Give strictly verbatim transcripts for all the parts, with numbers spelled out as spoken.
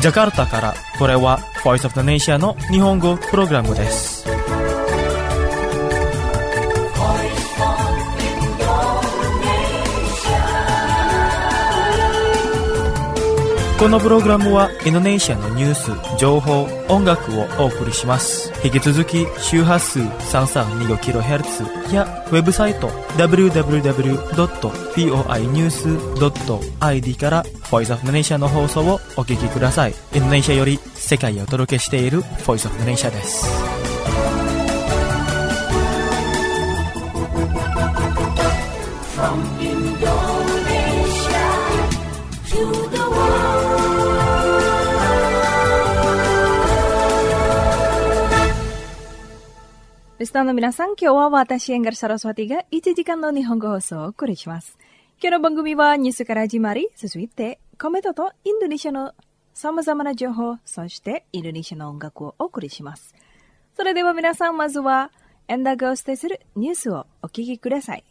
ジャカルタから、これは Voice of the Nation の日本語プログラムです。このプログラムはインドネシアのニュース、情報、音楽をお送りします。引き続き周波数 さんさんにごキロヘルツ やウェブサイト ダブリューダブリューダブリュードットボイニュースドットアイディー から Voice of the Nation の放送をお聞きください。インドネシアより世界へお届けしている Voice of the Nation です。From Indonesia to the world. リスナーの皆さん、今日は私、エンガル・サラスワティがいちじかんの日本語放送をお送りします。今日の番組はニュースから始まり、続いてコメントとインドネシアの様々な情報、そしてインドネシアの音楽をお送りします。それでは皆さん、まずはエンダーがお伝えするニュースをお聞きください。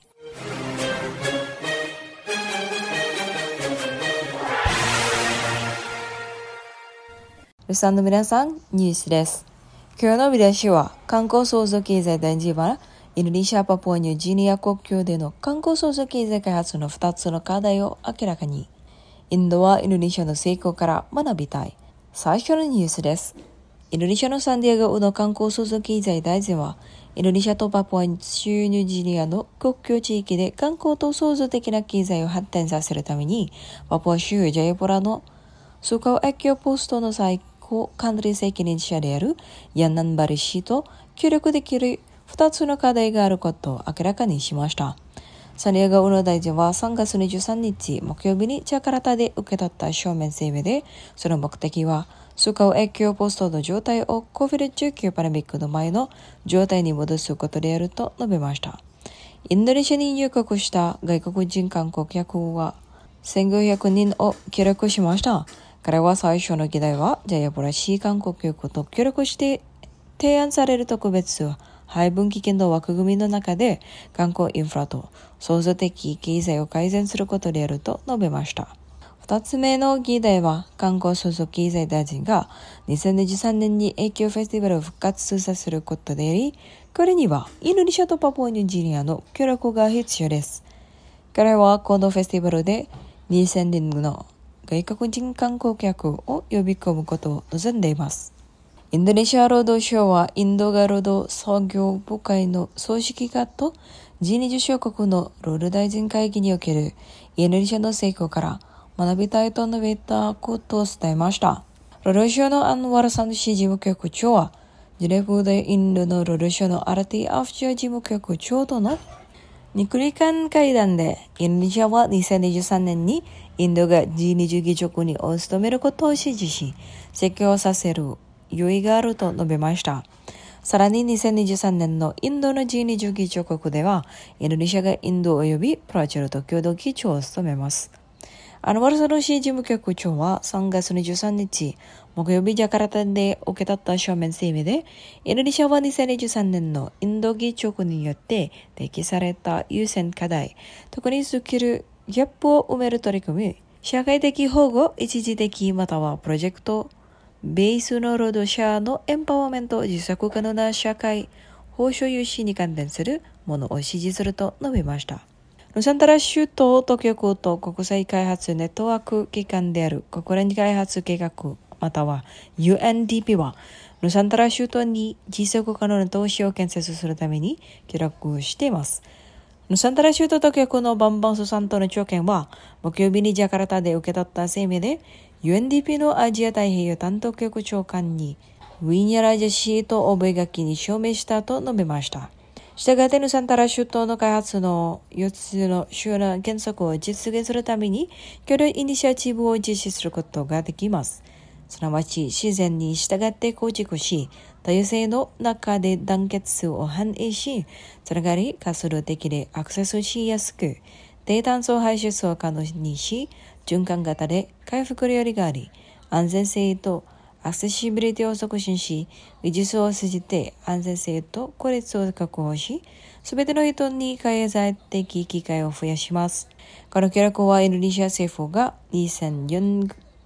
リスナーの皆さん、ニュースです。今日の見出しは、観光創造経済大臣は、インドネシア・パプアニューギニア国境での観光創造経済開発のふたつの課題を明らかに。インドはインドネシアの成功から学びたい。最初のニュースです。インドネシアのサンディエゴの観光創造経済大臣は、インドネシアとパプアニューギニアの国境地域で観光と創造的な経済を発展させるために、パプア州ジャヤポラのスカオ越境ポストの最管理責任者であるヤンナンバリ氏と協力できるふたつの課題があることを明らかにしました。サンディエゴの大臣はさんがつにじゅうさんにち木曜日にジャカルタで受け取った書面声明で、その目的はスカオ越境ポストの状態を コビッドじゅうきゅう パンデミックの前の状態に戻すことであると述べました。インドネシアに入国した外国人観光客はせんごひゃくにんを記録しました。彼は最初の議題は、ジャヤポラ市観光局と協力して提案される特別配分基金の枠組みの中で、観光インフラと創造的経済を改善することであると述べました。二つ目の議題は、観光創造経済大臣がにせんにじゅうさんねんに永久フェスティバルを復活させることであり、これにはインドネシアとパプアニューギニアの協力が必要です。彼はこのフェスティバルでにせんにんの外国人観光客を呼び込むことを望んでいます。インドネシア労働省はインドが労働創業部会の総指揮官と ジーにじゅう 諸国の労働大臣会議におけるインドネシアの成功から学びたいと述べたことを伝えました。労働省のアンワラサンシ事務局長は、ジュネーブでインドの労働省のアラティ・アフジャ事務局長との日韓会談で、インドネシアはにせんにじゅうさんねんにインドが ジーにじゅう 議長国を務めることを支持し、成功させる余裕があると述べました。さらににせんにじゅうさんねんのインドの ジーにじゅう 議長国では、インドネシアがインド及びブラジルと共同議長を務めます。アンワルサルシー事務局長はさんがつにじゅうさんにち、木曜日ジャカルタで受け取った書面声明で、インドネシアはにせんにじゅうさんねんのインド議長国によって提起された優先課題、特にスキルギャップを埋める取り組み、社会的保護、一時的またはプロジェクト、ベースの労働者のエンパワーメント、持続可能な社会、保障融資に関連するものを支持すると述べました。ヌサンタラ州当局と国際開発ネットワーク機関である国連開発計画または ユーエヌディーピー はヌサンタラ州都に持続可能な投資を建設するために協力しています。ヌサンタラ州当局のバンバンソサントの長官は木曜日にジャカルタで受け取った声明で ユーエヌディーピー のアジア太平洋担当局長官にウィニャラジャシーと覚書に署名したと述べました。したがってヌサンタラ州党の開発のよっつの主要な原則を実現するために共同イニシアチブを実施することができます。すなわち自然に従って構築し、多様性の中で団結を反映し、つながり活動的でアクセスしやすく、低炭素排出を可能にし、循環型で回復力があり、安全性とアクセシビリティを促進し、技術を通じて安全性と効率を確保し、すべての人に経済的機会を増やします。この協力はインドネシア政府がにせんよん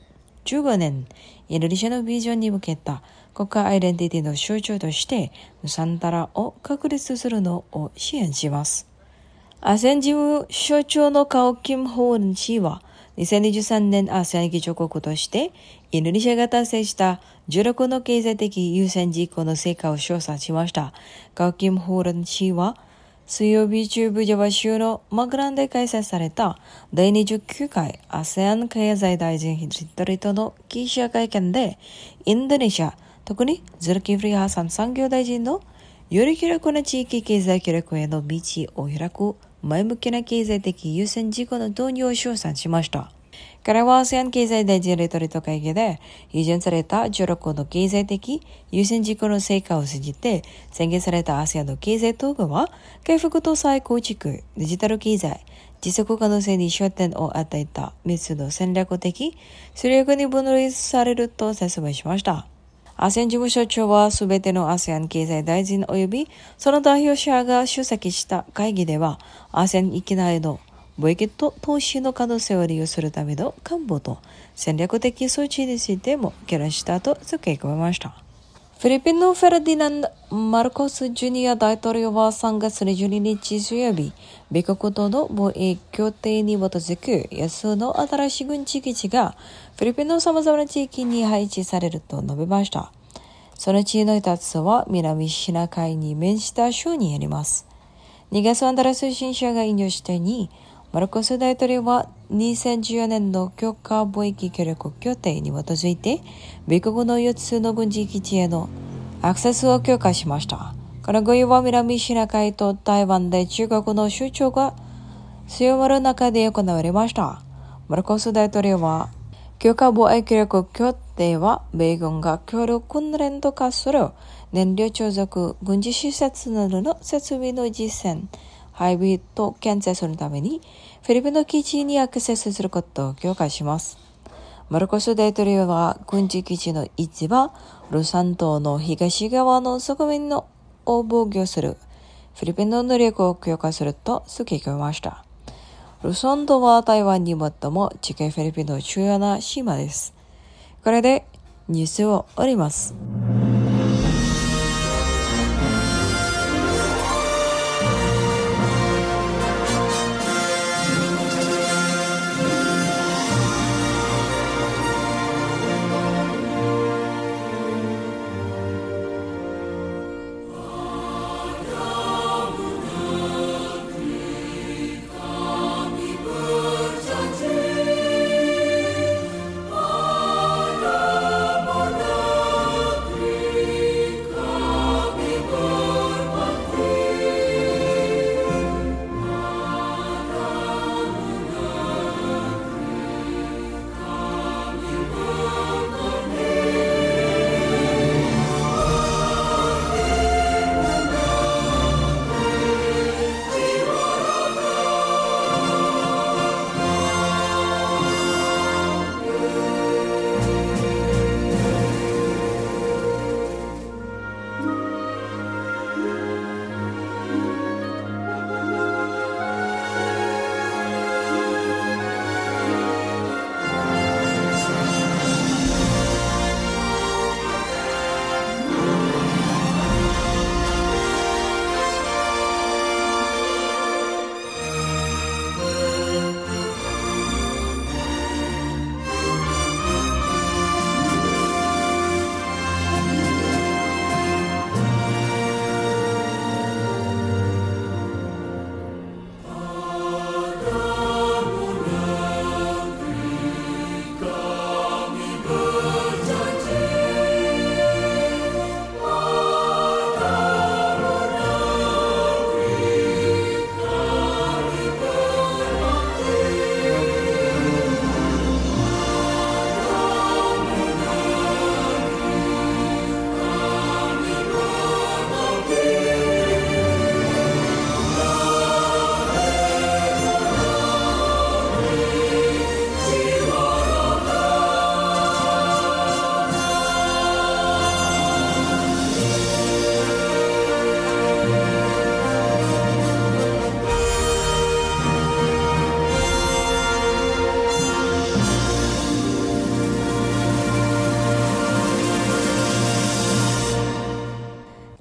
じゅうごねん、インドネシアのビジョンに向けた国家アイデンティティの象徴として、ヌサンタラを確立するのを支援します。アセアン事務所長のカオ・キム・ホーン氏は、にせんにじゅうさんねんアセアン議長国として、インドネシアが達成したじゅうろくの経済的優先事項の成果を称賛しました。カオ・キム・ホーン氏は、水曜日中部ジャワ州のマグランで開催されただいにじゅうきゅうかいアセアン経済大臣一人との記者会見で、インドネシア、特にズルキフリ・ハサン産業大臣のより広くな地域経済協力への道を開く前向きな経済的優先事項の導入を称賛しました。彼はアセアン経済大臣レトリート会議で、批准されたじゅうろくの経済的優先事項の成果を通じて、宣言されたアセアンの経済統合は、回復と再構築、デジタル経済、持続可能性に焦点を与えたみっつの戦略的戦略に分類されると説明しました。アセアン事務所長はすべてのアセアン経済大臣及びその代表者が出席した会議では、アセアン域内の貿易と投資の可能性を利用するための官房と戦略的措置についても議論したと付け加えました。フィリピンのフェルディナンド・マルコス・ジュニア大統領はさんがつにじゅうににち水曜日、米国との貿易協定に基づく安の新しい軍事基地がフィリピンの様々な地域に配置されると述べました。そのうちの一つは南シナ海に面した州にあります。にがつアンダラ通信社が引用したように、マルコス大統領はにせんじゅうよねんの強化貿易協力協定に基づいて、米国のよっつの軍事基地へのアクセスを強化しました。この合意は南シナ海と台湾で中国の主張が強まる中で行われました。マルコス大統領は、強化貿易協力協定は米軍が協力訓練と化する燃料貯蔵軍事施設などの設備の実践、配備と建設するためにフィリピンの基地にアクセスすることを強化します。マルコス大統領は軍事基地の位置はルサン島の東側の側面のを防御するフィリピンの能力を強化すると付け加えました。ルソン島は台湾に最も近いフィリピンの主要な島です。これでニュースを終わります。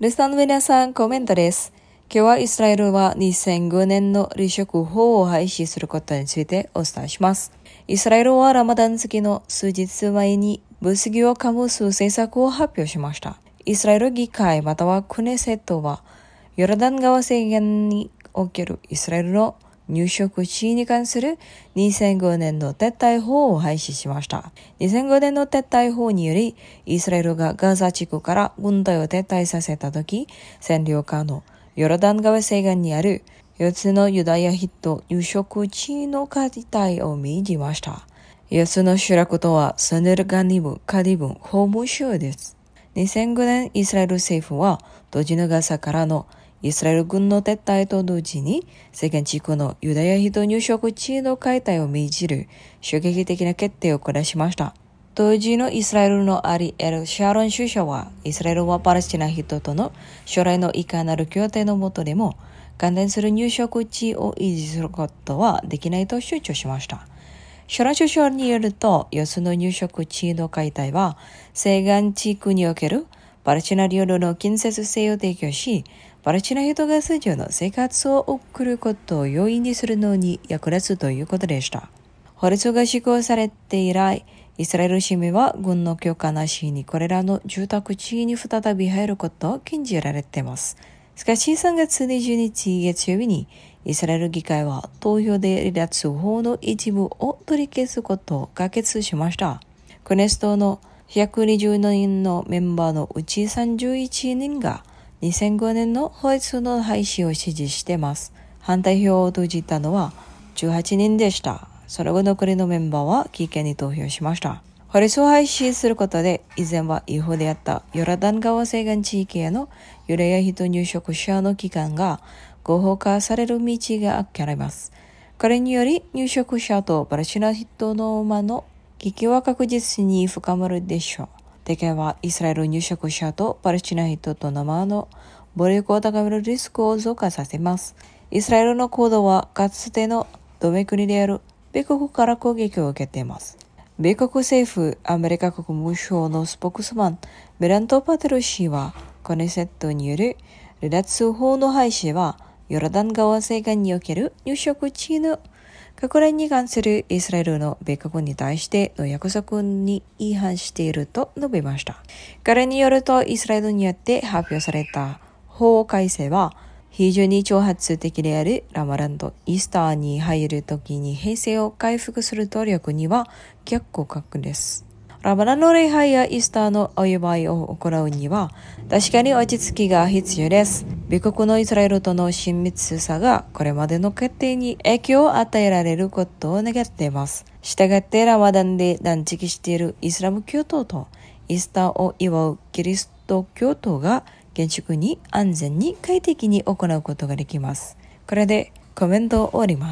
リスナーの皆さん、コメントです。今日はイスラエルはにせんごねんの離職法を廃止することについてお伝えします。イスラエルはラマダン月の数日前に物議を醸す政策を発表しました。イスラエル議会またはクネセットは、ヨルダン川西岸におけるイスラエルの入植地に関するにせんごねんの撤退法を廃止しました。にせんごねんの撤退法により、イスラエルがガザ地区から軍隊を撤退させたとき、占領下のヨルダン川西岸にあるよっつのユダヤ人入植地の解体を命じました。よっつの集落とはサネルガニム、カディブン、法務省です。にせんごねんイスラエル政府は、当時のガザからのイスラエル軍の撤退と同時に、西岸地区のユダヤ人入植地の解体を命じる衝撃的な決定を下しました。当時のイスラエルのアリエル・シャーロン首相は、イスラエルはパレスチナ人との将来のいかなる協定の下でも、関連する入植地を維持することはできないと主張しました。シャーロン首相によると、よっつの入植地の解体は、西岸地区におけるパレスチナ領の建設性を提供し、パレスチナ人が通常の生活を送ることを容易にするのに役立つということでした。法律が施行されて以来、イスラエル市民は軍の許可なしにこれらの住宅地に再び入ることを禁じられています。しかしさんがつにじゅうににち月曜日にイスラエル議会は投票で離脱法の一部を取り消すことを可決しました。クネストのひゃくにじゅうにんのメンバーのうちさんじゅういちにんがにせんごねんの法律の廃止を支持しています。反対票を投じたのはじゅうはちにんでした。その後残りのメンバーは棄権に投票しました。法律を廃止することで、以前は違法であったヨルダン川西岸地域へのユダヤ人入植者の期間が合法化される道が開かれます。これにより入植者とパレスチナ人の間の危機は確実に深まるでしょう。敵はイスラエル入植者とパレスチナ人との間の暴力を高めるリスクを増加させます。イスラエルの行動はかつての同盟国である米国から攻撃を受けています。米国政府アメリカ国務省のスポークスマンベラント・パテル氏は、コネセットによる離脱法の廃止はヨルダン川西岸における入植地の拡大に関するイスラエルの米国に対しての約束に違反していると述べました。彼によると、イスラエルによって発表された法改正は、非常に挑発的であるラマダンとイースターに入るときに平静を回復する努力には逆効果です。ラマダンの礼拝やイースターのお祝いを行うには確かに落ち着きが必要です。米国のイスラエルとの親密さがこれまでの決定に影響を与えられることを願っています。したがってラマダンで断食しているイスラム教徒とイースターを祝うキリスト教徒が厳粛に安全に快適に行うことができます。これでコメントを終わります。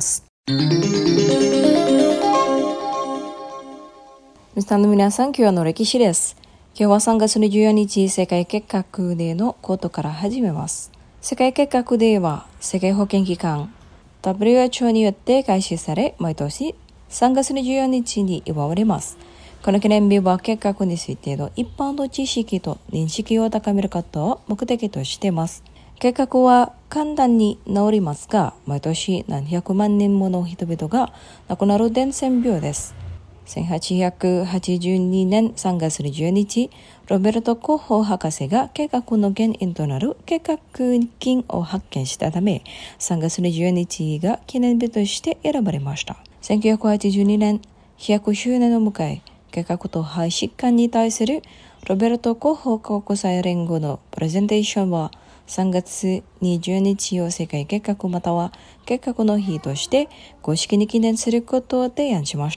リスナーの皆さん、今日の歴史です。今日はさんがつにじゅうよっか世界結核デーのことから始めます。世界結核デーは世界保健機関 ダブリューエイチオー によって開始され、毎年さんがつにじゅうよっかに祝われます。この記念日は結核についての一般の知識と認識を高めることを目的としています。結核は簡単に治りますが、毎年何百万人もの人々が亡くなる伝染病です。せんはっぴゃくはちじゅうにねんさんがつにじゅうににち、ロベルト・コッホ博士が結核の原因となる結核菌を発見したため、さんがつにじゅうににちが記念日として選ばれました。せんきゅうひゃくはちじゅうにねん、ひゃくしゅうねんを迎え、結核と肺疾患に対するロベルト・コッホ国際連合のプレゼンテーションはさんがつにじゅうににちを世界結核または結核の日として公式に記念することを提案しました。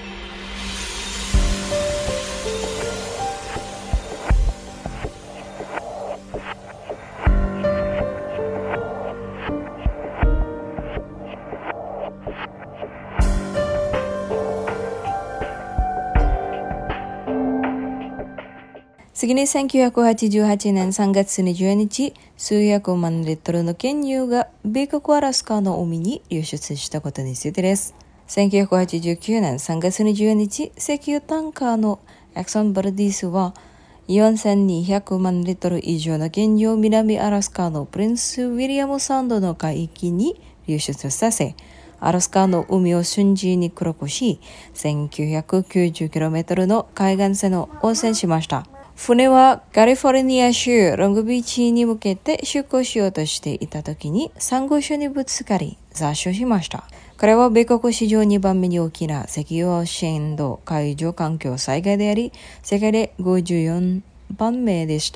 次にせんきゅうひゃくはちじゅうはちねんさんがつにじゅうににち、数百万リットルの原油が米国アラスカの海に流出したことについてです。せんきゅうひゃくはちじゅうきゅうねんさんがつにじゅうににち、石油タンカーのエクソン・バルディスはよんせんにひゃくまんリットル以上の原油を南アラスカのプリンスウィリアムサウンドの海域に流出させ、アラスカの海を瞬時に黒くし、せんきゅうひゃくきゅうじゅうキロメートル の海岸線を汚染しました。船はカリフォルニア州ロングビーチに向けて出港しようとしていた時にサンゴ礁にぶつかり座礁しました。これは米国史上にばんめに大きな赤洋震度海上環境災害であり、世界でごじゅうよんばんめでした。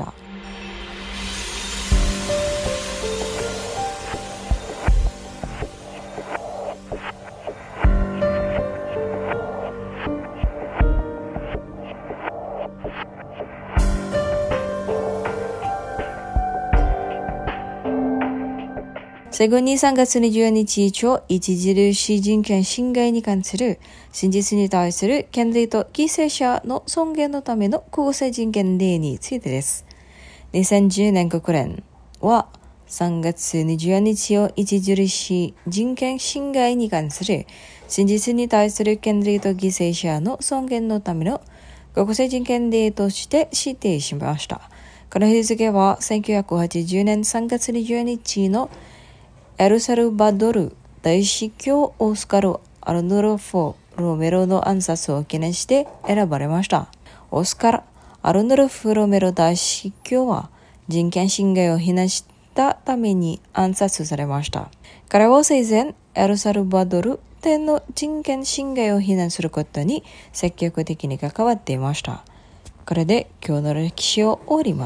最後にさんがつにじゅうにち超著しい人権侵害に関する真実に対する権利と犠牲者の尊厳のための国際人権デーについてです。にせんじゅうねん国連はさんがつにじゅうにちを著しい人権侵害に関する真実に対する権利と犠牲者の尊厳のための国際人権デーとして指定しました。この日付はせんきゅうひゃくはちじゅうねんさんがつにじゅうにちのエルサルバドル大司教オスカル・アルヌルフ・ロメロの暗殺を記念して選ばれました。オスカル・アルヌルフ・ロメロ大司教は人権侵害を非難したために暗殺されました。彼は生前エルサルバドルでの人権侵害を非難することに積極的に関わっていました。これで今日の歴史を終わります。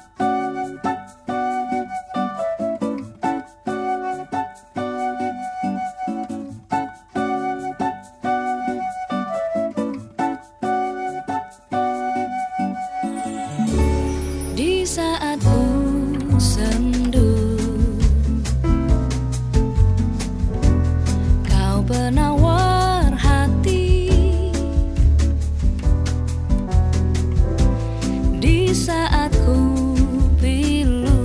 Saat ku sendu, kau penawar hati. Di saat ku pilu,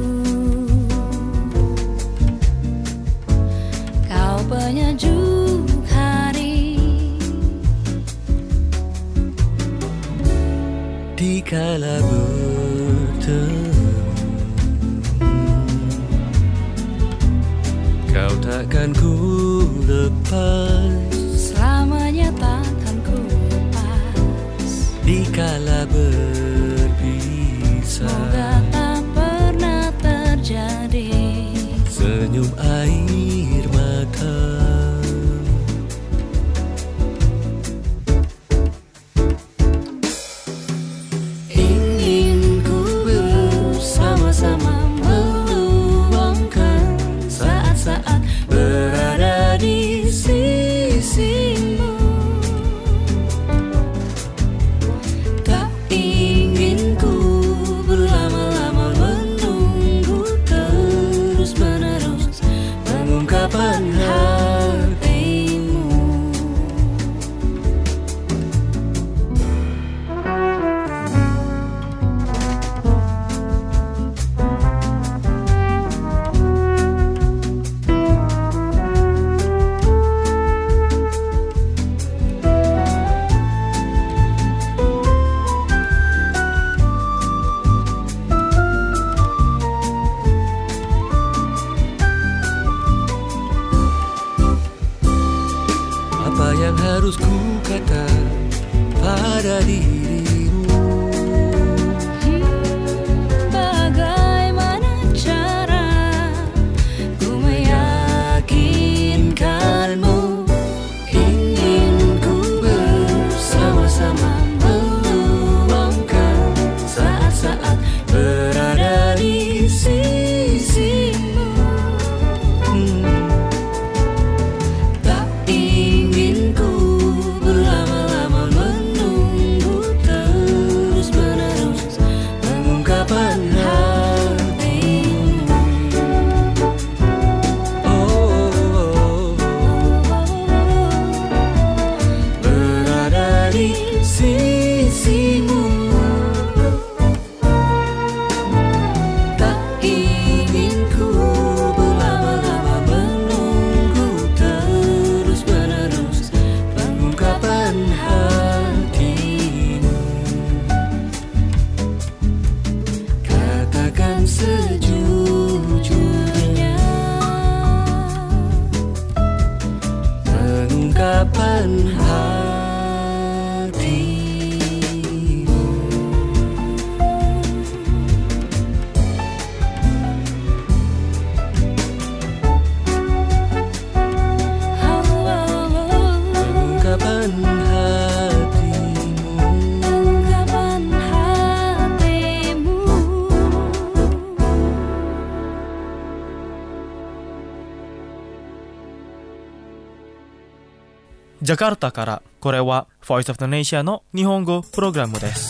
kau penyejuk hari. Dikala bertemu, kau takkan ku lepas, selamanya takkan ku lepas. Dikala berpisah, semoga tak pernah terjadi. Senyum air mata, apa yang harus ku kata pada dirimu? Bagaimana cara ku meyakinkanmu? Ingin ku bersama-sama meluangkan saat-saat berada di sisimu. hmm. Tak ingin ku berlama-lama menunggu. ジャカルタから、これは Voice of Indonesia の日本語プログラムです。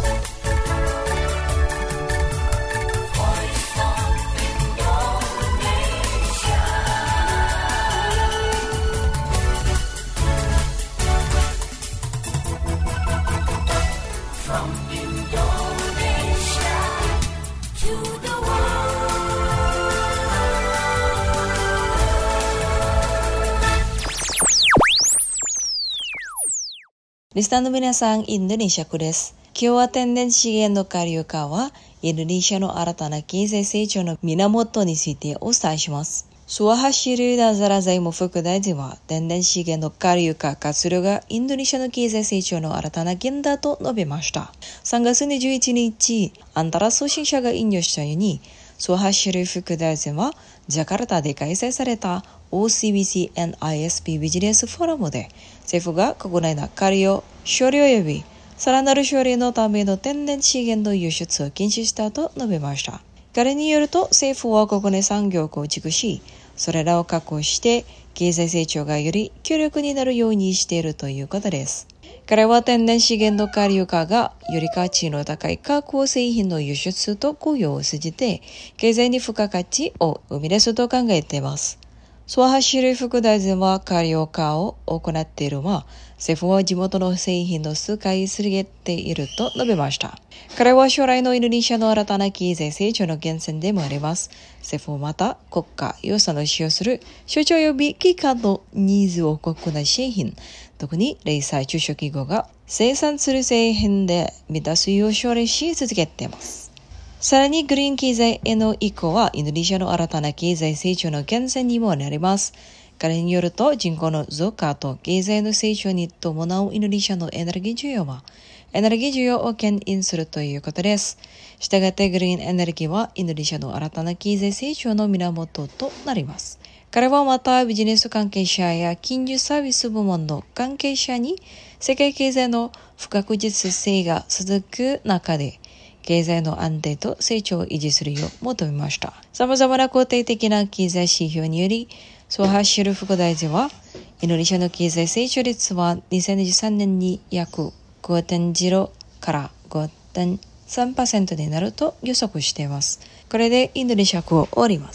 リスナーの皆さん、インドネシア語です。今日は天然資源の下流化は、インドネシアの新たな経済成長の源についてお伝えします。スワハシルダザラ財務副大臣は、天然資源の下流化活用がインドネシアの経済成長の新たな源だと述べました。さんがつにじゅういちにち、アンタラ通信社が引用したように、スワハシル副大臣は、ジャカルタで開催された オーシービーシーエヌアイエスピー ビジネスフォーラムで、政府が国内の下流を処理及びさらなる処理のための天然資源の輸出を禁止したと述べました。彼によると政府は国内産業を構築し、それらを確保して経済成長がより強力になるようにしているということです。彼は天然資源の下流化がより価値の高い加工製品の輸出と雇用を通じて経済に付加価値を生み出すと考えています。スワハシル副大臣は下流化を行っているが、政府は地元の製品の使いすぎていると述べました。彼は将来のインドネシアの新たな経済成長の源泉でもあります。政府はまた国家予算を使用する省庁及び機関のニーズを国内製品、特に零細中小企業が生産する製品で満たすよう奨励し続けています。さらにグリーン経済への移行はインドネシアの新たな経済成長の源泉にもなります。彼によると人口の増加と経済の成長に伴うインドネシアのエネルギー需要はエネルギー需要を牽引するということです。したがってグリーンエネルギーはインドネシアの新たな経済成長の源となります。彼はまたビジネス関係者や金融サービス部門の関係者に世界経済の不確実性が続く中で経済の安定と成長を維持するよう求めました。様々な肯定的な経済指標により、スワハシル副大臣は、インドネシアの経済成長率はにせんにじゅうさんねんに約 ごてんゼロ から ごてんさんパーセント になると予測しています。これでインドネシア語を終わります。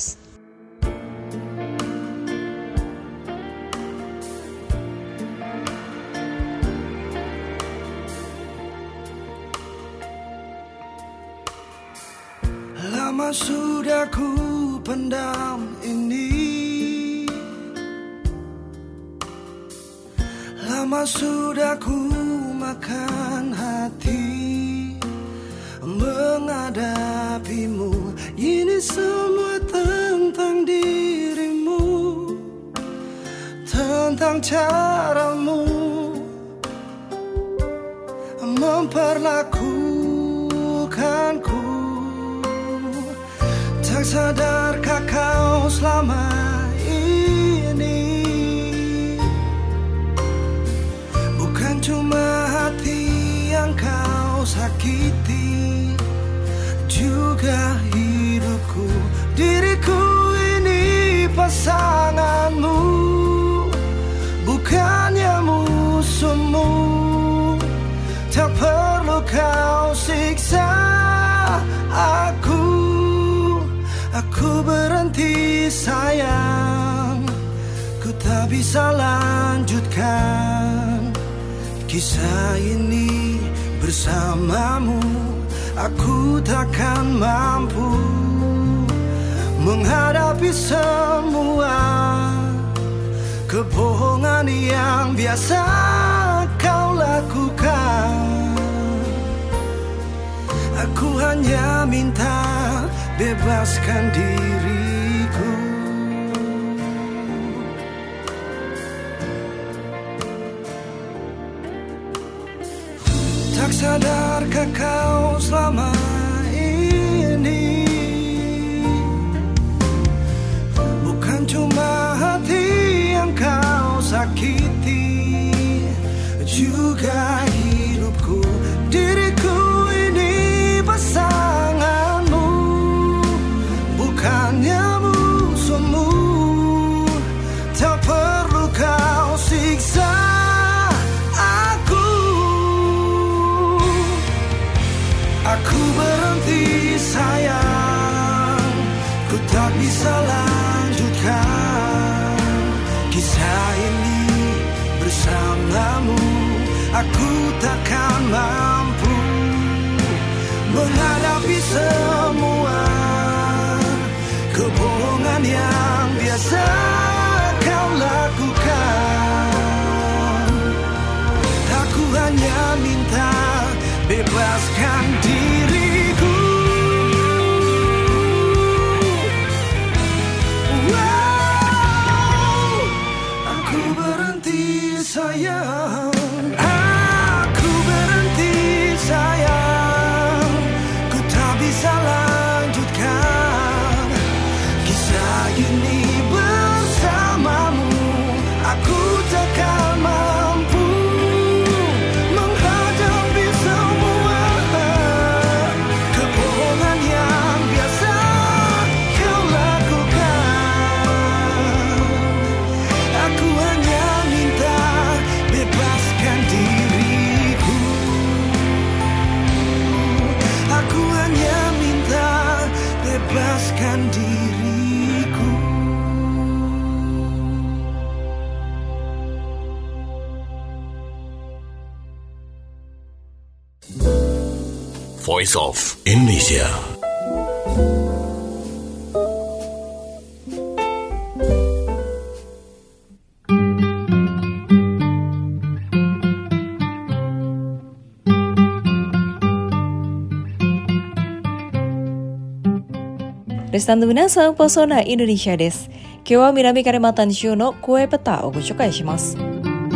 Lama sudah ku pendam ini, lama sudah ku makan hati menghadapimu. Ini semua tentang dirimu, tentang caramu memperlakukanku. Tak sadarkah kau selama ini bukan cuma hati yang kau sakiti, juga hidupku, diriku ini pasanganmu, bukannya musuhmu. Tak perlu kau siksa aku. Aku berhenti sayang, ku tak bisa lanjutkan kisah ini bersamamu. Aku takkan mampu menghadapi semua kebohongan yang biasa kau lakukan. Aku hanya minta bebaskan diriku. Tak sadarkah kau selama ini bukan cuma hati yang kau sakiti, juga hidupku, diriku ini pasanganmu, bukannya musuhmu. Tak perlu kau siksa kebohongan yang biasa kau lakukan. Aku hanya minta bebaskan diriku. Wow, aku berhenti sayang. Aku berhenti sayang. Ku tak bisa lanjutkan kisah ini bersamamu. Aku takkan mampu menghadapi semua kebohongan yang biasa kau lakukan. Aku hanya minta bebaskan diriku. Aku hanya minta bebaskan diriku. Voice of Indonesia. Restando minasan, Pesona Indonesia desu. 今日は南カリマンタン州の声パターをご紹介します。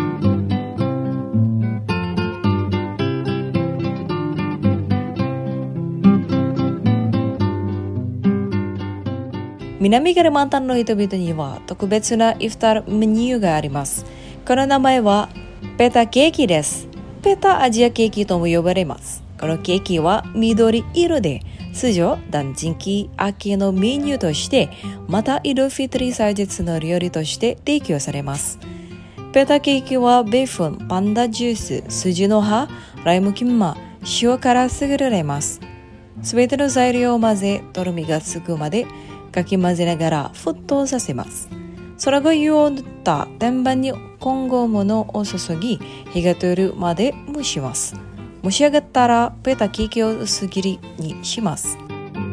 南カリマンタンの人々には特別なイフターメニューがあります。この名前はペタケーキです。ペタアジアケーキとも呼ばれます。このケーキは緑色で、通常断食期明けのメニューとして、またイルフィトリ祭日の料理として提供されます。ペタケーキはベーコン、パンダジュース、筋の葉、ライムキンマ、塩から作られます。すべての材料を混ぜ、とろみがつくまでかき混ぜながら沸騰させます。その後、湯を塗った天板に混合物を注ぎ、火が通るまで蒸します。蒸し上がったらペタケーキを薄切りにします。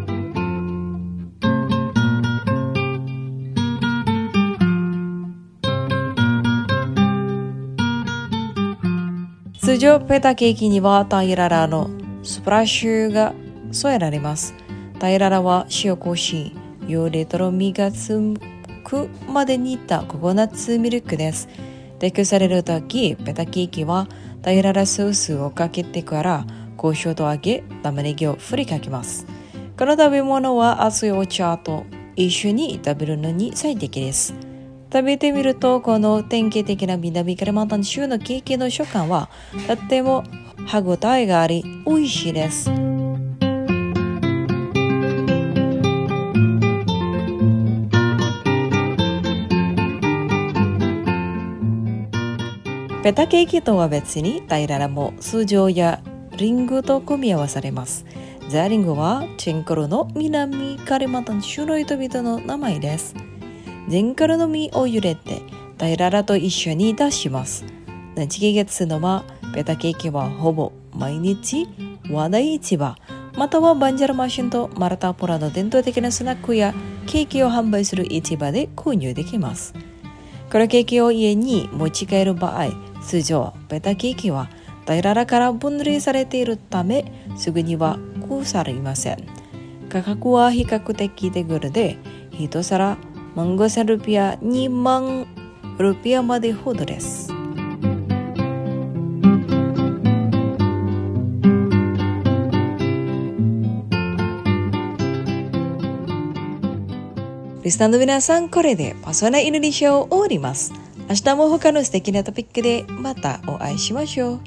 通常ペタケーキにはタイララのスプラッシュが添えられます。タイララは塩麹し、よりとろみがつくまで煮たココナッツミルクです。提供されるとき、ペタケーキはタイララソースをかけてから胡椒と揚げ、玉ねぎを振りかけます。この食べ物は熱いお茶と一緒に食べるのに最適です。食べてみると、この典型的な南カリマンタン州のケーキの食感はとっても歯ごたえがあり美味しいです。ペタケーキとは別にタイララも通常やリンゴと組み合わされます。ザリンゴはチェンコロの南カリマンタン州の人々の名前です。チェンコロの実を茹でてタイララと一緒に出します。日月の間、ペタケーキはほぼ毎日話題市場、またはバンジャラマシンとマラタポラの伝統的なスナックやケーキを販売する市場で購入できます。このケーキを家に持ち帰る場合、通常ペタケーキはタイララから分類されているため、すぐには腐りません。価格は比較的手頃で、一皿万ごせんルピア、にまんルピアまでほどです。リスナーの皆さん、これでパソナインドネシアを終わります。明日も他の素敵なトピックでまたお会いしましょう。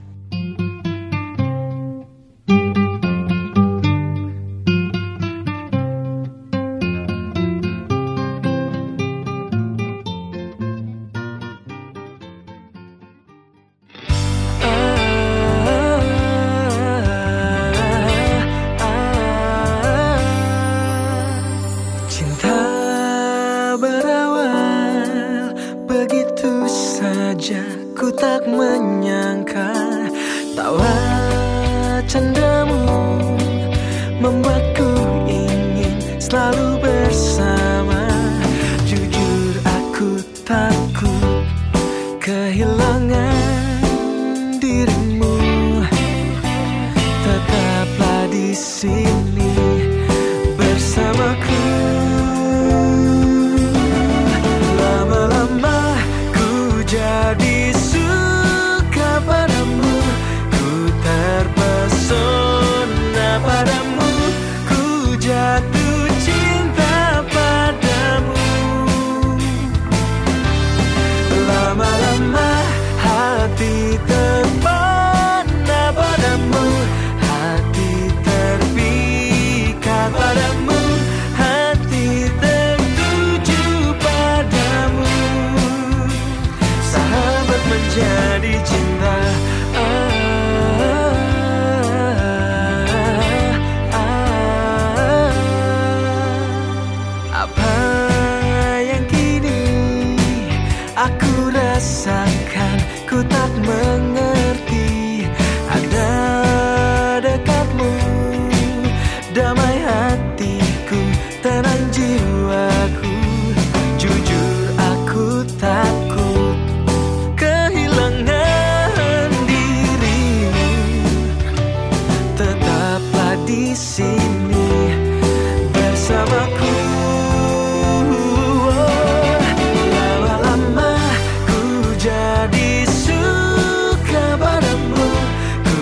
Ku tak menyangka tawa candamu membuatku ingin selalu bersama. rasakan, ku tak mengerti. Ada dekatmu, damai hatiku, tenang jiwaku. Jujur aku takut kehilangan dirimu. Tetaplah di sini bersamaku. Lama-lama ku jadi suka padamu, ku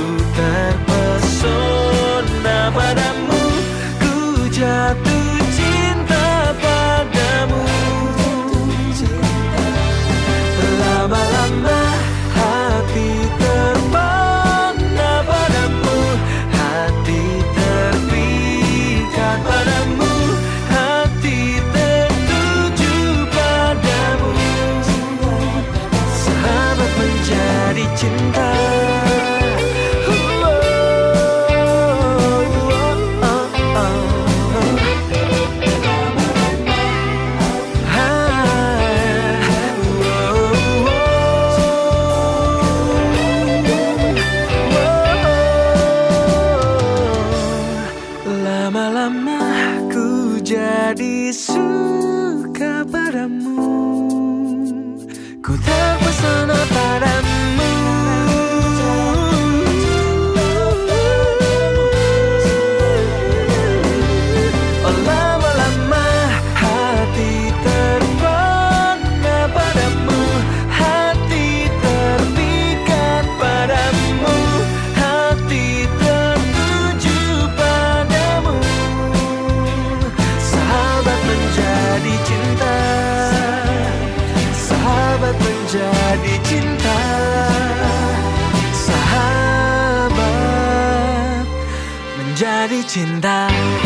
terpesona padamu, ku jatuh cinta padamu. Lama-lama hati terpana padamu, hati terpikat padamu, hati tertuju padamu. Sahabat menjadi cinta. Lama-lama ku jadi suka padamu, ku terpesona padamu. Oh, lama-lama hati terpana padamu, hati terpikat padamu, hati tertuju padamu. Sahabat menjadi cinta, sahabat menjadi cinta, sahabat menjadi cinta.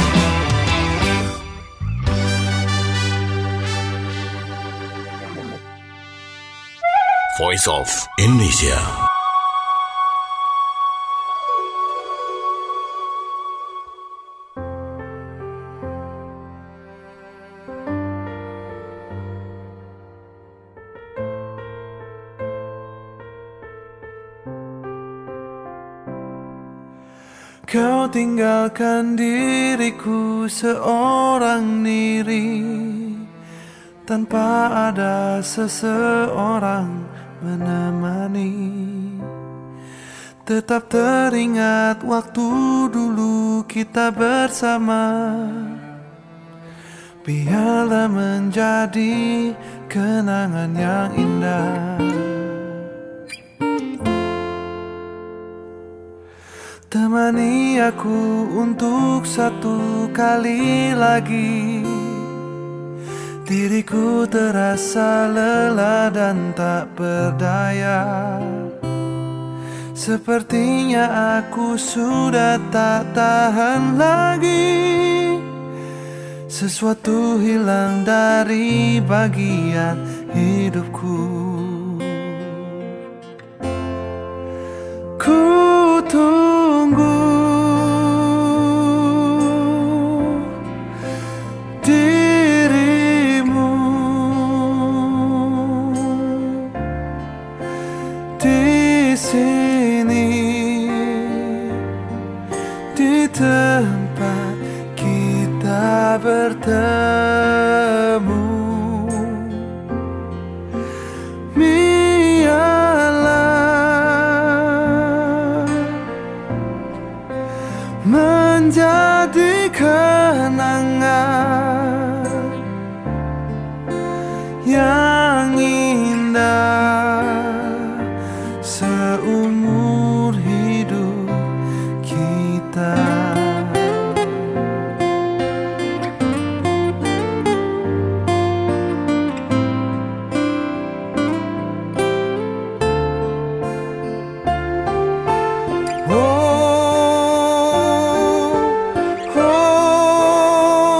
Voice of Indonesia. Kau tinggalkan diriku seorang diri, tanpa ada seseorang menemani. Tetap teringat waktu dulu kita bersama, biarlah menjadi kenangan yang indah. Temani aku untuk satu kali lagi. Diriku terasa lelah dan tak berdaya. Sepertinya aku sudah tak tahan lagi. Sesuatu hilang dari bagian hidupku. Ku tunggu dirimu di sini, di tempat kita bertemu. Menjadi kenangan yang indah seumur hidup kita.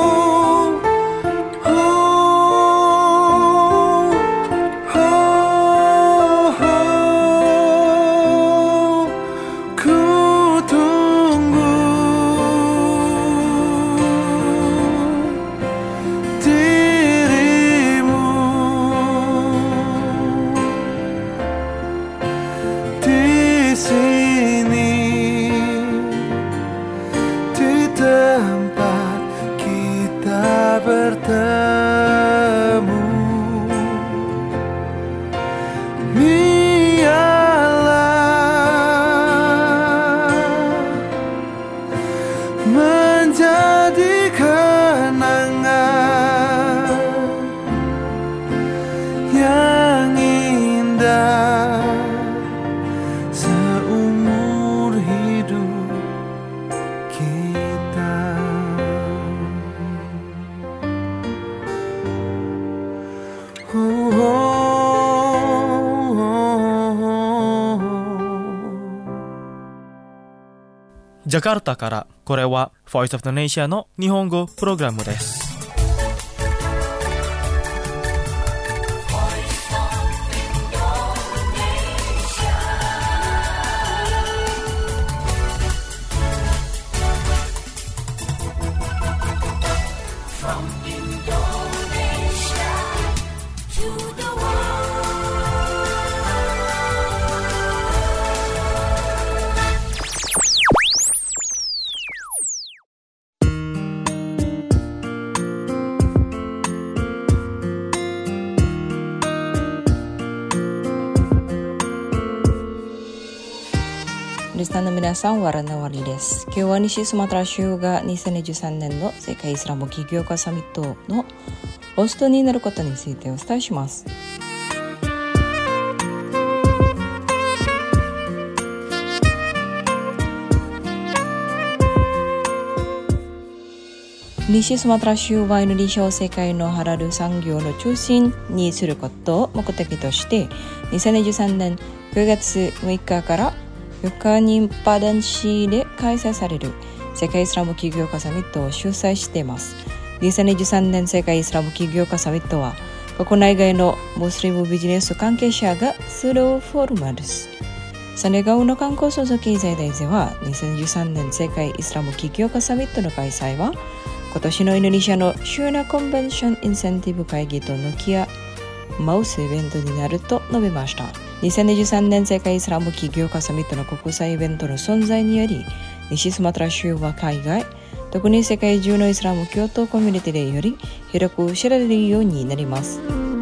Oh, ジャカルタからこれは Voice of the Nation の日本語プログラムです。 リスナーの皆さん、わらなわりです。今日は西スマトラ州がにせんにじゅうさんねんの世界イスラム起業家サミットのホストになることについてお伝えします。西スマトラ州はインドネシアを世界のハラル産業の中心にすることを目的としてにせんにじゅうさんねんくがつむいかからよっかにパダン市で開催される世界イスラム起業家サミットを主催しています。にせんにじゅうさんねん世界イスラム起業家サミットは国内外のムスリムビジネス関係者がするフォーラムです。サネガウの観光創造経済大臣はにせんにじゅうさんねん世界イスラム起業家サミットの開催は今年のインドネシアのシューナコンベンションインセンティブ会議と向き合うイベントになると述べました。にせんにじゅうさんねん世界イスラム起業家サミットの国際イベントの存在により、西スマトラ州は海外、特に世界中のイスラム教徒コミュニティでより広く知られるようになります。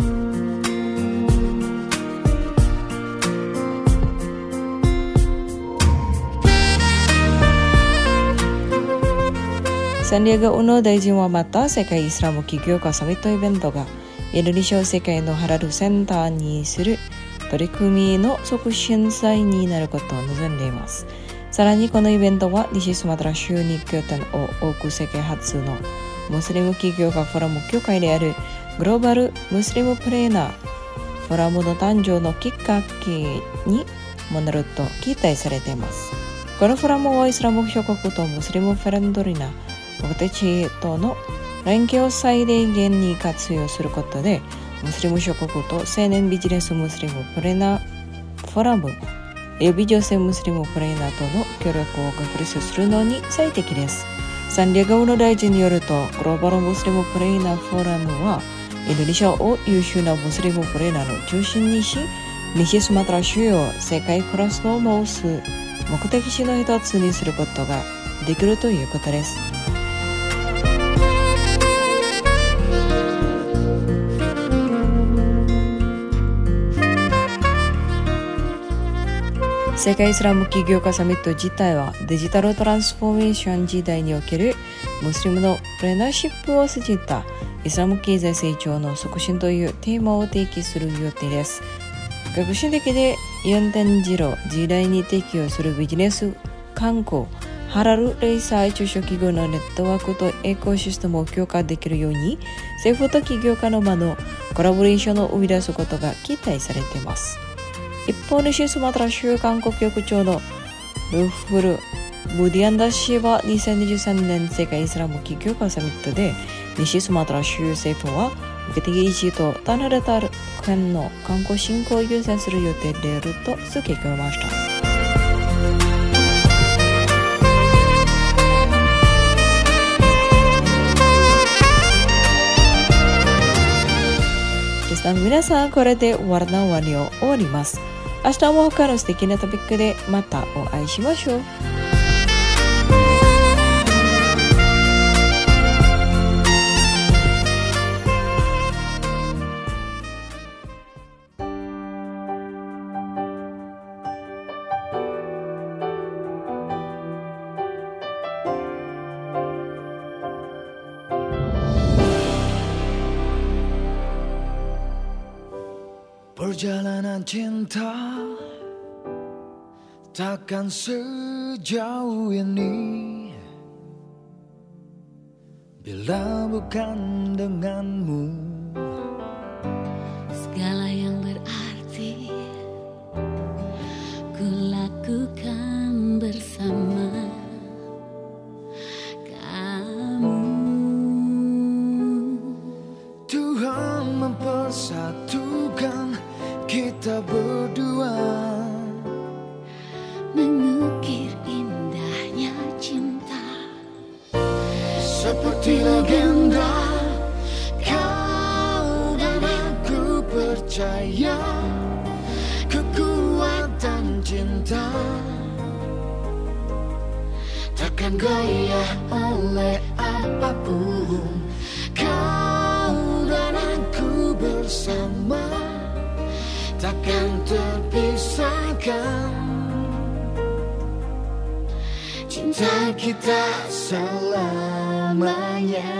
サンディエゴの大臣はまた世界イスラム起業家サミットイベントがインドネシアを世界のハラルセンターにする取り組みの促進祭になることを望んでいます。さらにこのイベントは西スマトラ州に拠点を置く世界初のムスリム起業家フォーラム協会であるグローバルムスリムプレーナーフォーラムの誕生のきっかけにもなると期待されています。このフォーラムはイスラム諸国とムスリムフレンドリーな目的との連携を最大限に活用することでムスリム諸国と青年ビジネスムスリムプレーナーフォーラム予備女性ムスリムプレーナーとの協力を確立するのに最適です。サンディエゴの大臣によるとグローバルムスリムプレーナーフォーラムはインドネシアを優秀なムスリムプレーナーの中心にし西スマトラ州を世界クラスの持つ目的地の一つにすることができるということです。世界イスラム起業家サミット自体はデジタルトランスフォーメーション時代におけるムスリムのプレーナーシップを筋ったイスラム経済成長の促進というテーマを提起する予定です。革新的で よんてんゼロ 時代に適応するビジネス、観光、ハラル、零細中小企業のネットワークとエコシステムを強化できるように政府と起業家の間のコラボレーションを生み出すことが期待されています。一方、西スマトラ州韓国局長のルフル・ブディアンダ氏はにせんにじゅうさんねん世界イスラム起業家サミットで西スマトラ州政府は受け手維持と単なる県の観光振興を優先する予定であると付け加えました。皆さん、これでワルナワリを終わります。明日も他の素敵なトピックでまたお会いしましょう。 Perjalanan cinta takkan sejauh ini bila bukan denganmu. mempersatukan kita berdua, mengukir indahnya cinta seperti legenda. Kau dan aku percaya kekuatan cinta takkan goyah oleh apapun. Kau dan aku bersama takkan terpisahkan. Cinta kita selamanya.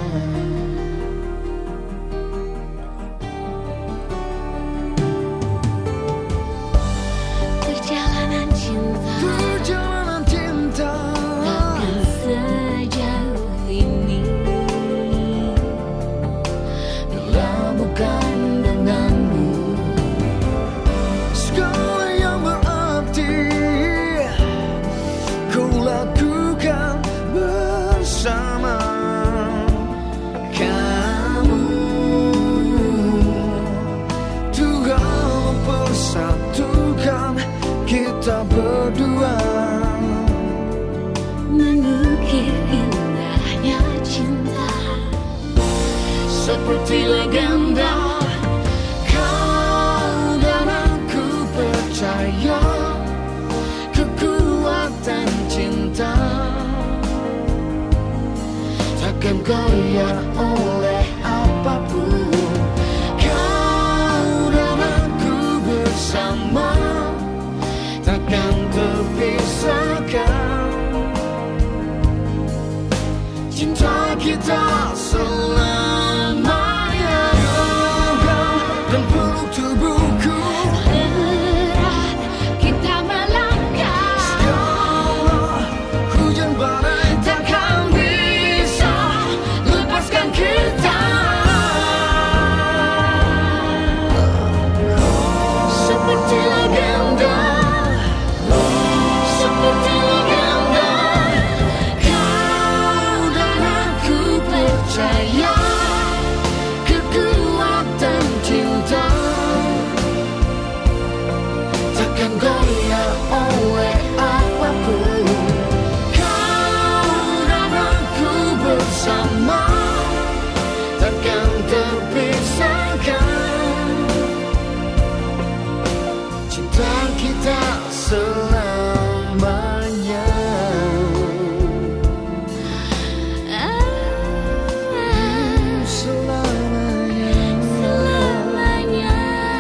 Perjalanan cinta Perjalanan cinta takkan sejauh ini bila bukan denganmu. Segala yang berarti ku lakukan bersama kamu. Tuhan mempersatukan kita berdua, mengukir indahnya cinta seperti legenda. Kau dan aku percaya kekuatan cinta takkan goyah oleh apapun. Kau dan aku bersama takkan terpisahkan. Cinta kita selamanya. Genggam dan peluk tubuhku, berat kita melangkah. segala hujan badai takkan bisa lepaskan kita. Seperti legenda, seperti legenda. Kau dan aku percaya kekuatan cinta takkan goyah oleh apapun. Kau dan aku bersama takkan terpisahkan. Cinta kita selamanya. Selamanya. Selamanya.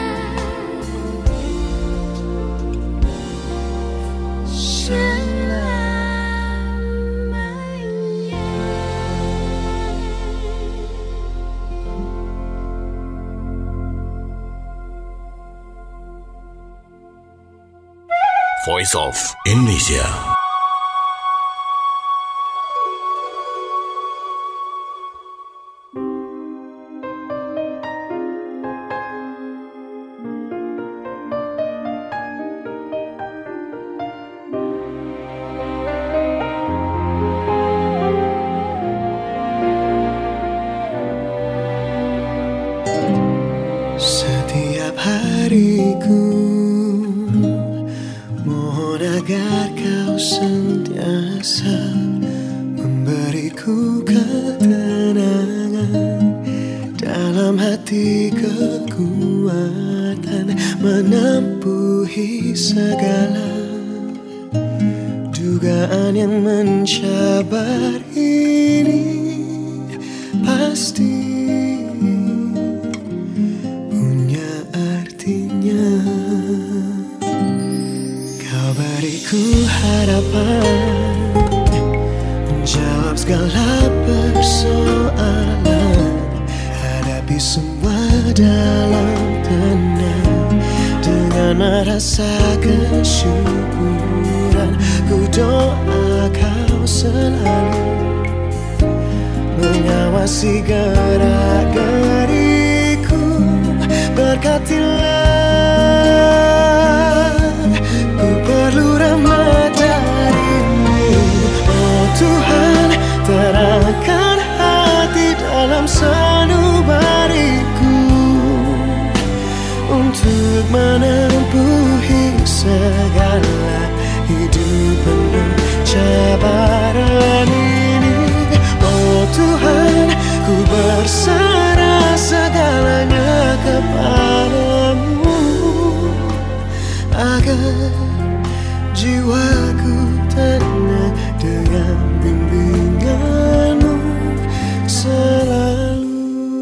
Voice of Indonesia. Setiap hariku mohon agar kau sentiasa memberiku ketenangan dalam hati, kekuatan menempuhi segala dugaan yang mencabar ini. Pasti punya artinya. Kau beriku harapan, menjawab segala persoalan, hadapi semua dalam tenang dengan merasa kesyukuran. Ku doa kau selalu mengawasi gerak-geriku, berkatilah, ku perlu rahmat darimu. Oh Tuhan, terangkan hati dalam sanubariku. segala hidup penuh cabaran ini. Oh Tuhan, ku berserah segalanya kepadamu, agar jiwaku tenang dengan bimbinganmu selalu.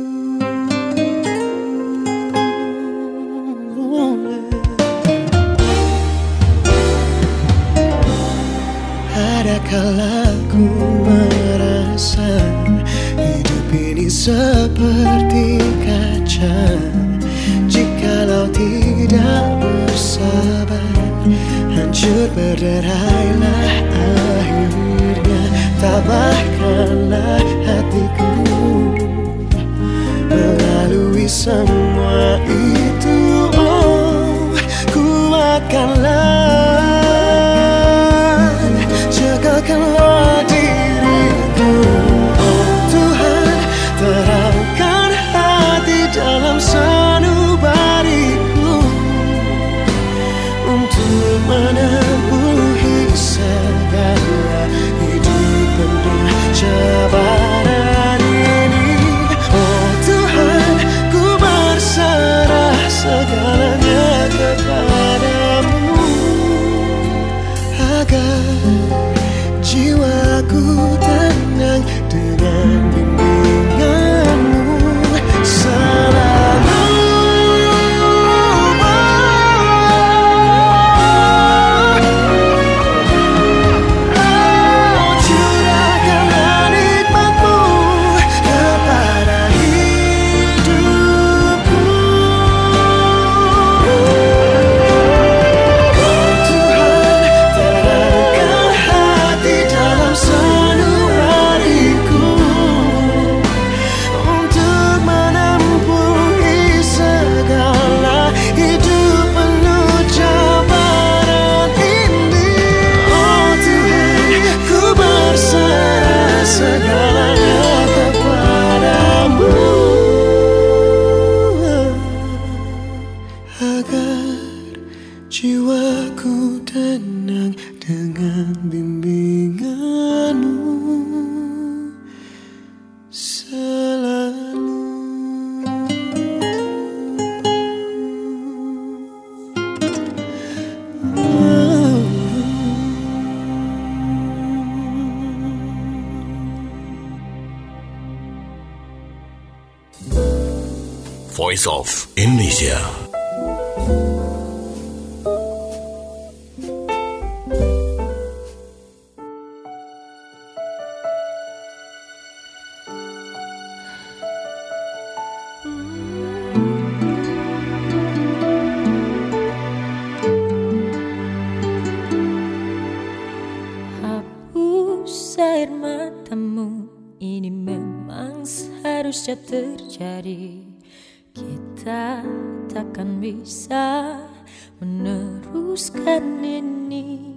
Ada kala ku merasa hidup ini seperti kaca, jikalau tidak bersabar hancur berderailah akhirnya. Tabahkanlah hatiku melalui semua itu. Oh, kuatkanlah, jagakanlah diriku. Oh Tuhan, terangkan hati dalam sanubariku untuk menempuhi segala hidup penuh cabaran ini. Oh Tuhan, ku berserah segalanya kepadamu, agar jiwaku tenang dengan bimbinganmu selalu. Jiwaku tenang dengan bimbinganmu selalu. Voice of Indonesia. Air matamu, ini memang seharusnya terjadi. Kita takkan bisa meneruskan ini.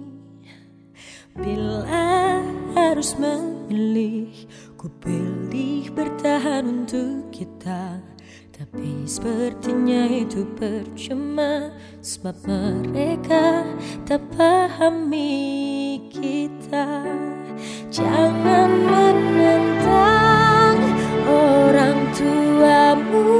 Bila harus memilih, ku pilih bertahan untuk kita. Tapi sepertinya itu percuma, sebab mereka tak pahami kita. Jangan menentang orang tuamu,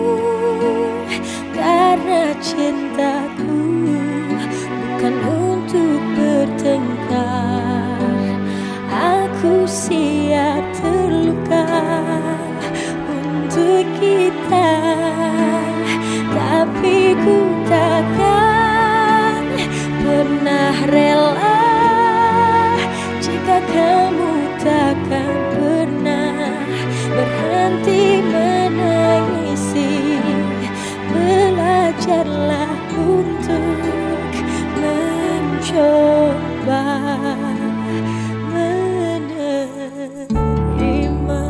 karena cintaku bukan untuk bertengkar. Aku siap terluka untuk kita, tapi ku takkan pernah rela jika kamu takkan pernah berhenti menangisi. Belajarlah untuk mencoba menerima.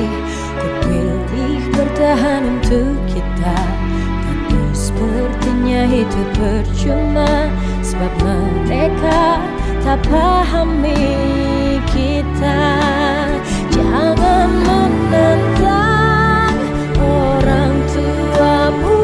Bertahan untuk kita, tapi sepertinya hanya itu percuma, sebab mereka tak pahami kita. Jangan menentang orang tuamu,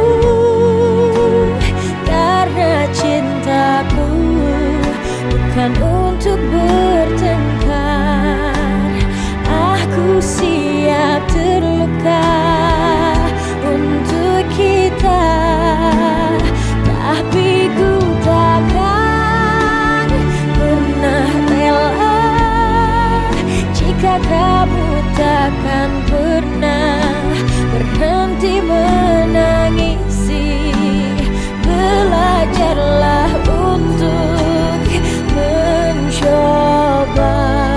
karena cintaku bukan untuk bertengkar. Aku siap terluka untuk kita, tapi ku takkan pernah rela jika kamu takkan pernah berhenti menangisi. Belajarlah untuk mencoba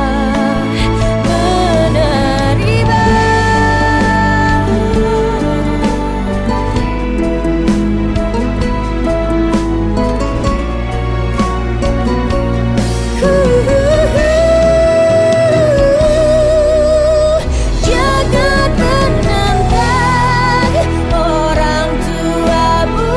menerima. Jangan menentang orang tuamu,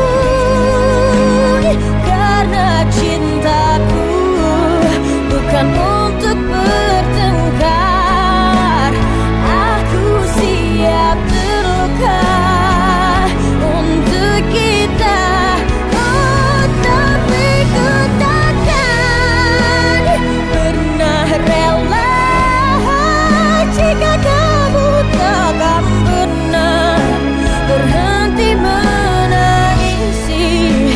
karena cintaku bukan untuk bertengkar. Aku siap terluka untuk kita, oh, tapi ku takkan pernah rela jika kamu takkan pernah berhenti menangisi.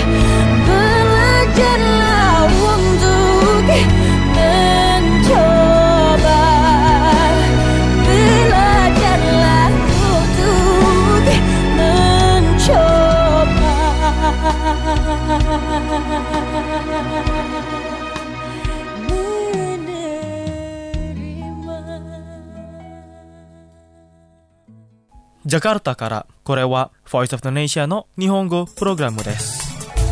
Belajarlah untuk mencoba, belajarlah untuk mencoba menerima. Jakarta からこれは Voice of Indonesia の日本語プログラムです。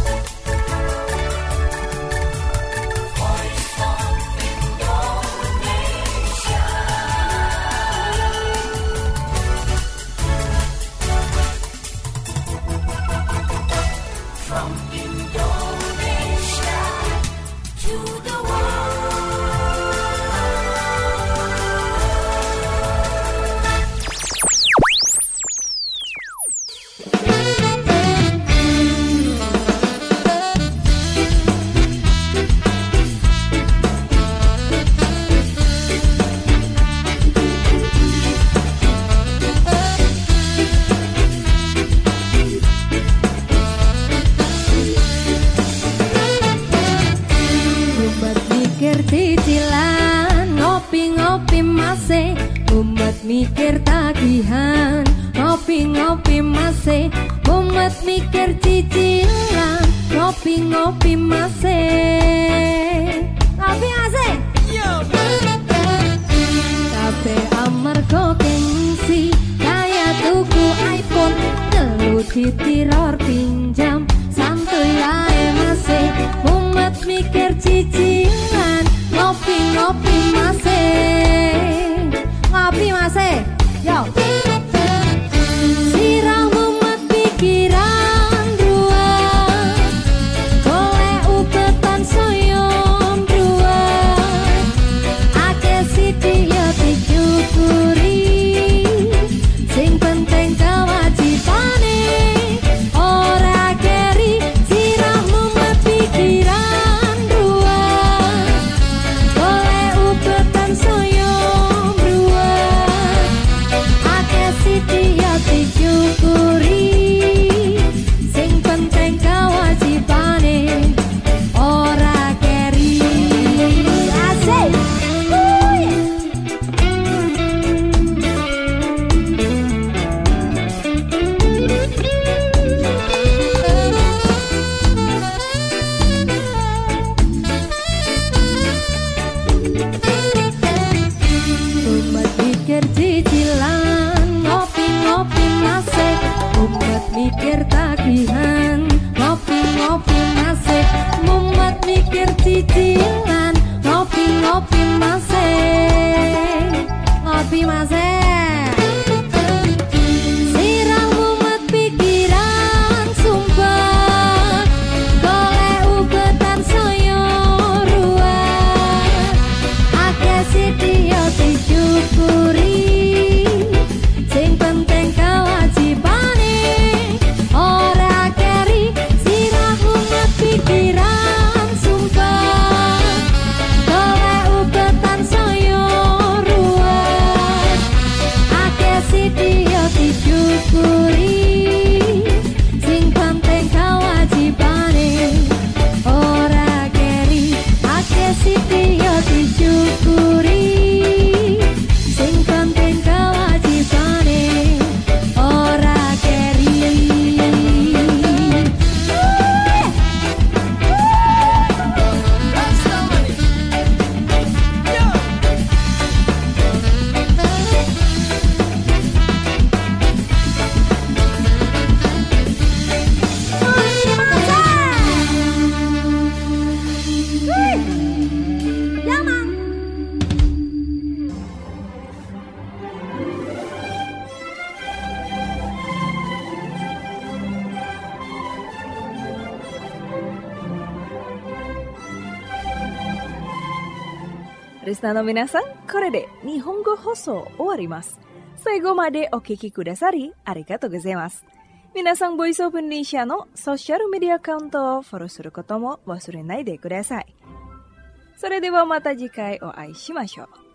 Mikir tagihan, ngopi-ngopi masih, mumet mikir cicilan, ngopi-ngopi masih, ngopi masih. Kafe amarga gengsi, kaya tuku iPhone, telu ditiror pinjam, santuy ae masih, mumet mikir cicilan, ngopi-ngopi masih. Ngopi masih, yo. Sirah mumet pikiran ruang, golek ubetan soyom ruang, akeh sithik yo disyukuri, sing penting kewajibane ora keri. Sirah mumet pikiran ruang, golek ubetan soyom ruang, リスナーの皆さん、これで日本語放送終わります。最後までお聞きくださりありがとうございます。皆さん、ボイスオブインドネシアのソーシャルメディアアカウントをフォローすることも忘れないでください。それではまた次回お会いしましょう。